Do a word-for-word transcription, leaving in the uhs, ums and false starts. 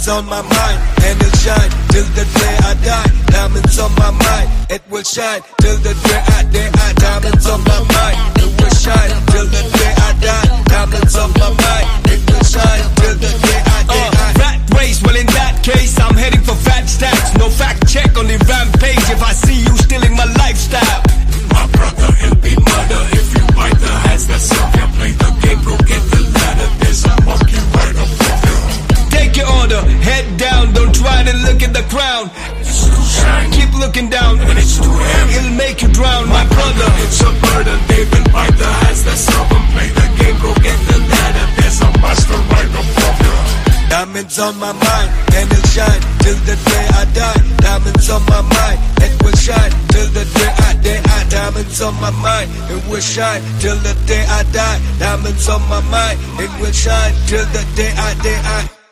Diamonds on my mind, and it'll shine till the day I die. Diamonds on my mind, it will shine till the day I die. Diamonds on my mind, it will shine till the day I die. Diamonds on my mind, it will shine till the day I die. Uh, rat race, well in that case I'm heading for fat stacks. No fact check, only rampage if I see you stealing my lifestyle. My brother, it'll be murder if you bite the hands that serve you. Play the game, bro, get the ladder. There's a monkey right above you. Take your order, head down, don't try to look at the crown. It's too shiny, Keep looking down, and it's too heavy. it'll make you drown, my brother. It's a murder, they will bite the hands that serve them. Play the game, bro, get the ladder. There's a master right above you. Diamonds on my mind, and it'll shine till the day I die. Diamonds on my mind, it will shine till the day I die. Diamonds on my mind, it will shine till the day I die. Diamonds on my mind, it will shine till the day I die.